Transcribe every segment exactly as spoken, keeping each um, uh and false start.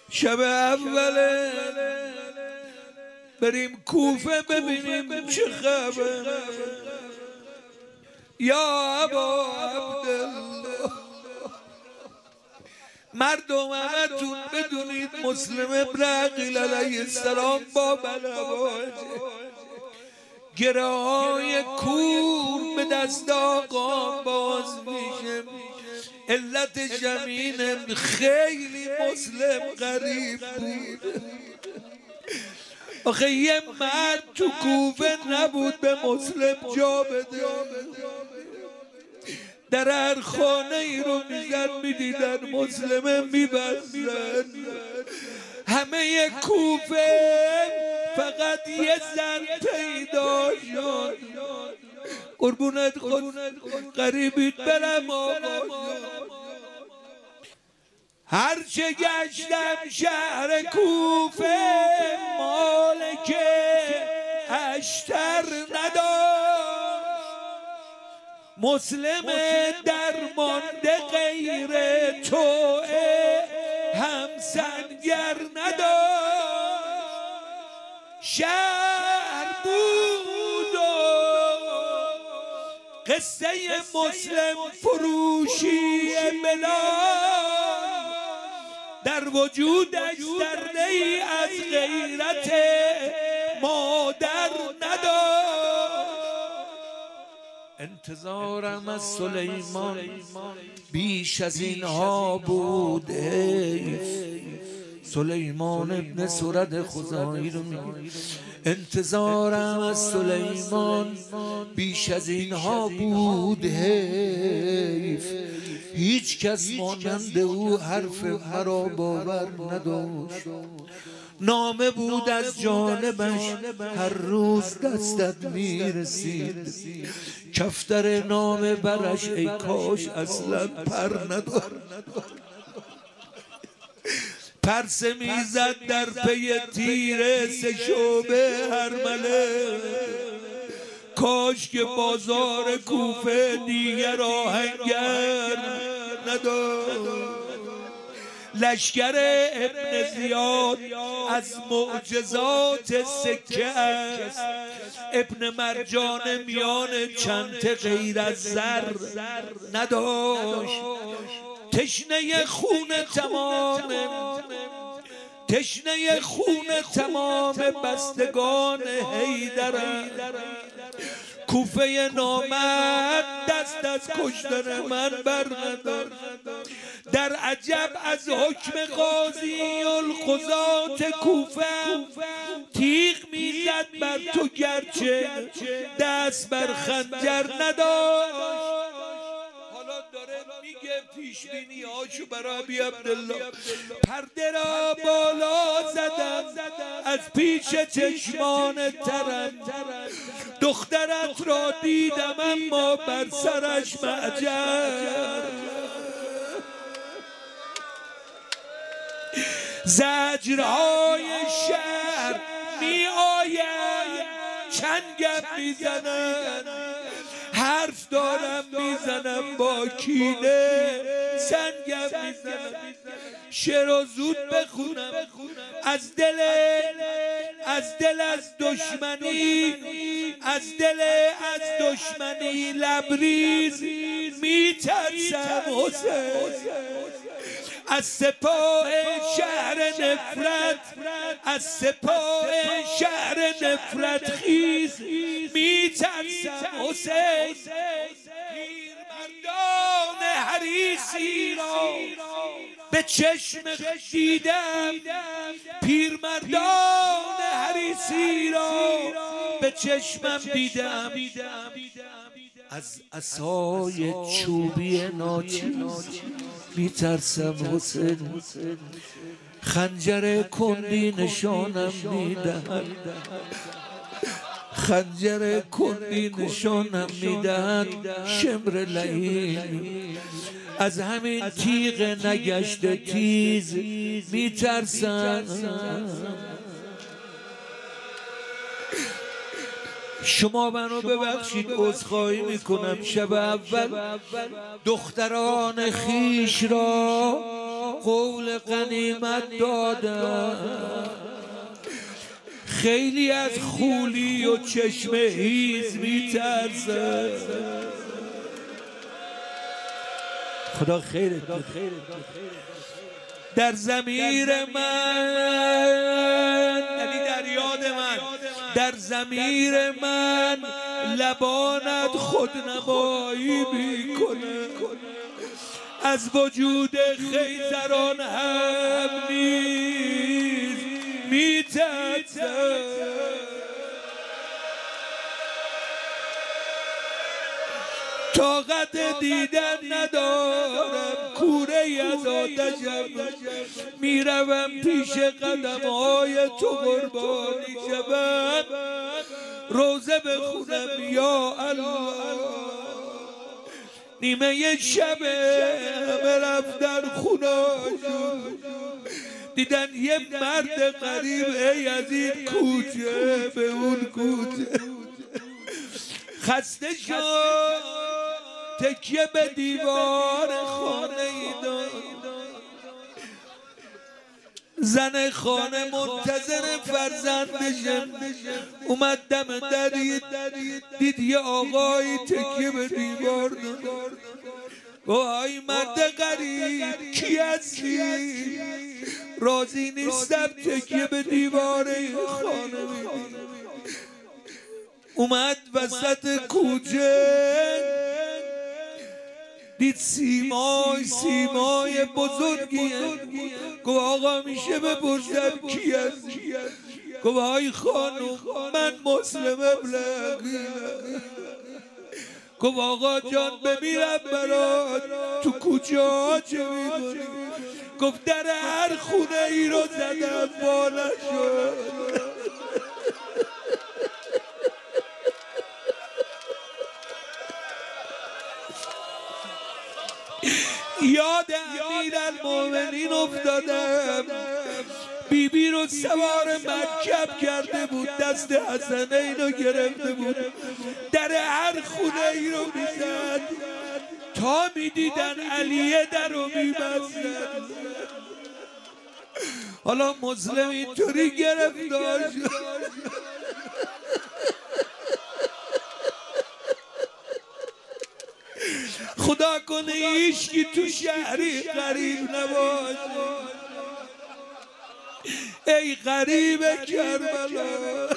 شب اوله بریم کوفه ببینیم چه خبر. یا ابا عبدالله، مردم همتون بدونید مسلم ابن عقیل علیه السلام با بلواجه گره های کور به دست آقا باز میشه. علت جمینم خیلی مسلم غریب بود. آخه یه مرد تو کوفه نبود به مسلم جا بده. در هر خانه ای رو میزد میدیدن مسلم میبستن. همه کوفه فقط یه زن پیدا شد. قربونت خود قریبیت برم آقا. هرچه گشتم شهر کوفه مالک اشتر نداشت. مسلم درمانده غیر تو هم سنگر نداشت. شهر بود و قصه مسلم فروشی بلال در وجودش ذره ای از غیرت مادر نداشت. انتظارم از سلیمان بیش از اینها بود. سلیمان ابن سرد خزاعی رو میگه انتظارم از سلیمان بیش از اینها بود. حیف هیچ کس مانند او حرف مرا باور نداشت. نامه بود از جانبش هر روز دستت میرسید. کفتر نامه برش ای کاش اصلا پر نداشت. پرسه میزد در پی تیر سه شعبه هرمله. کاش که بازار کوفه دیگر آهنگر نداشت. لشکر ابن زیاد از معجزات سکه است. ابن مرجان میان چند غیر از زر نداشت. تشنه خون تمام تشنه خون تمام بستگان حیدر. کوفه نامرد دست از کشتن من بر نداشت. در عجب از حکم قاضی القضات کوفه تیغ میزد بر تو گرچه دست بر خنجر نداشت. حالا داره میگه پیش بینی هاشو برای ابی عبدالله. پرده را بالا زدم از پیش چشمان ترم. دخترت را دیدم اما بر سرش معجر. زجرهای شهر می آید چنگم میزنن. حرف دارم میزنم با کینه سنگم میزنم. شعر و زود بخونم از دل از دل از دشمنی از دل از دشمنی لبریز میترسم حسین. از سپاه شهر نفرت از سپاه شهر نفرت خیز میترسم حسین. پیرمردان حریصی را به چشم دیدم. پیرمردان حریصی را به چشمم دیدم. از عصای چوبی ناچیز میترسم حسین. خنجر کندی نشانم میدهد. خنجر کندی نشانم میدهد. شمر لعین از همین تیغ نگشته تیز میترسم. شما منو ببخشید عذرخواهی میکنم. شب اول دختران خیش را قول غنیمت دادن. خیلی از خولی و چشم هیز میترسه. خدا خیرت بده. در ضمیر من، یعنی در یاد من، در ضمیر من لبانت خودنمایی میکنه. از وجود خیزران هم نیز میترسه. طاقت دیدن ندارم، کوره از آتشم، میروم پیش قدمهای تو قربانی شوم. روزه بخونم یا الله. نیمه شب همه رفتن خونه‌شون، دیدن یه مرد غریب ای از این کوچه به اون کوچه. خسته شد تکیه به دیوار خانه ای داد. زن خانه منتظر فرزندشه. اومد دم درید، دید یه آقایی تکیه به دیوار داد. وای مرد غریب کی هستی؟ راضی نیستم تکیه به دیوار خانه میدی. اومد وسط کوچه، دید سیمای سیمای بزرگیه. گفت آقا میشه بپرسم کی هستی؟ گفت آی خانم من مسلم ابلغیلم. گفت آقا جان بمیرم برات، تو کوچه ها چه میکنی؟ گفت در هر خونه ای رو زدم بالا شد. یاد امیرالمومنین افتادم. بی بی رو سوار مرکب کرده بود، دست حسنین رو گرفته بود، در هر خونه ای رو میزد تا میدیدن علیه در رو میبستن. حالا مسلم اینطوری گرفتار شد. خدا کنه هیچکی تو شهری غریب نباشه. ای غریب کربلا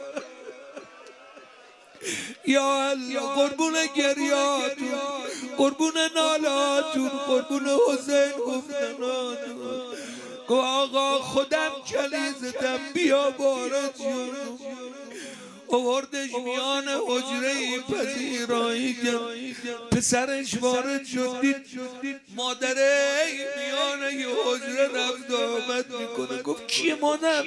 یا الله، قربون گریاتون، قربون نالاتون، قربون حسین گفتناتون. گو آقا خودم کلیزتم بیا وارد شد. آوردش میان حجره پذیرایی کرد. پسرش وارد شد، دید مادره میان یه حجره رفت آمد میکنه. گفت کیه مادر؟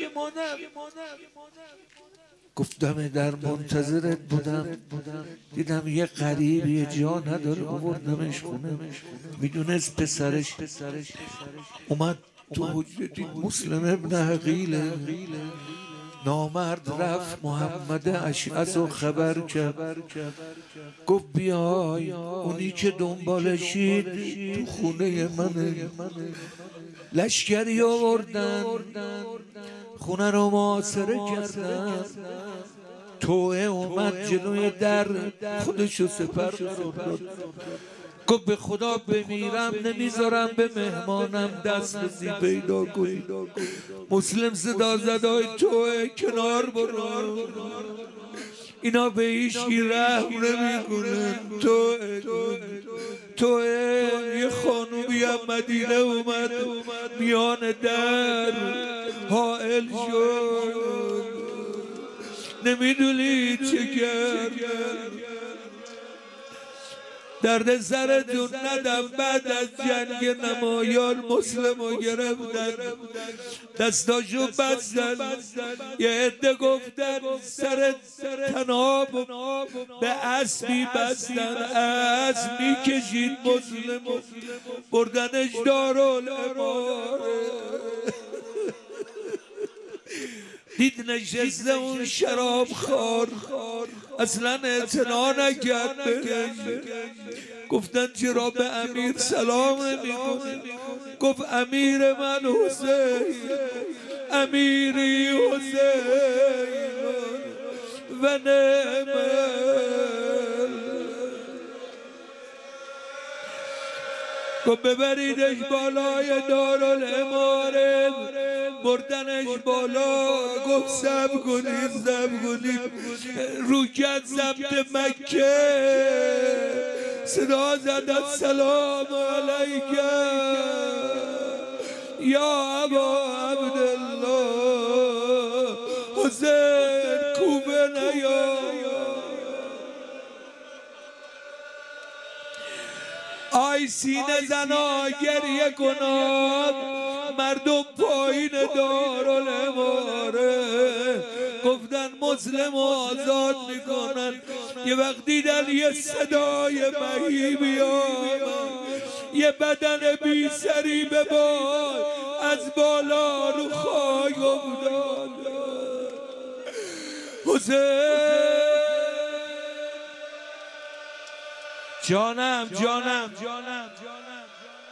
گفت دم در منتظرت بودم، دیدم یه غریبی جا نداره، آوردمش خونه. میدونست پسرش اومد تو حجره، دید مسلم ابن عقیله. نامرد رفت محمد اشعث و خبر کرد. گفت بیای، اونی که دنبالشید تو خونه منه. لشکری آوردن، خونه رو محاصره کردن. توه اومد جلوی در، خودشو سپر قرار داد. گفت به خدا بمیرم نمیذارم به مهمانم دست بزی پیدا کنی. مسلم صدا زدای توه کنار برو، اینا به هیچی رحم نمی کنن. توه توه یه خانومی هم مدینه اومد میان در حائل شد، نمیدونی چه کرد. درد سرتون ندم، بعد از جنگ نمایان مسلم رو گرفتن، دستاشو بستن. یه عده گفتن سر تناب به اسبی بستن، اسب میکشید مسلم بردنش دارالاماره. دید نشسته اون شراب خور، اصلا اعتنا نکرد بهش. گفتن چرا به امیر سلام نمی‌کنی؟ گفت امیر من حسین، امیری حسین و نعم. گفت ببریدش بالای دارالاماره، بردنش بالا. گفت سب کنید سب کنید رو کرد ضبط مکه، صدا زد السلام علیکم یا ابا عبدالله، حسین کوبه نیا. آی سینه زنا گریه کناد، مردم پایین دارالاماره گفتن مسلم آزاد میکنن. یه وقت دیدن یه صدای مهیب آمد، یه بدن بی سری به باد از بالا رو خاک افتاد. حسین جانم جانم جانم